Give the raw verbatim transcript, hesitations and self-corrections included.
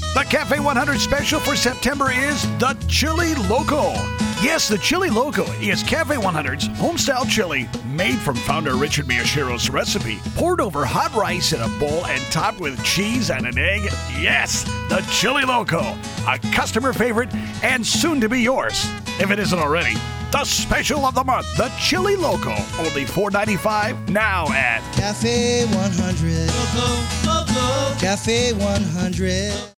The Cafe one hundred special for September is the Chili Loco. Yes, the Chili Loco is Cafe one hundred's home-style chili made from founder Richard Miyachiro's recipe, poured over hot rice in a bowl and topped with cheese and an egg. Yes, the Chili Loco, a customer favorite and soon to be yours, if it isn't already. The special of the month, the Chili Loco, only four ninety-five now at Cafe one hundred. Loco, Loco. Cafe one hundred.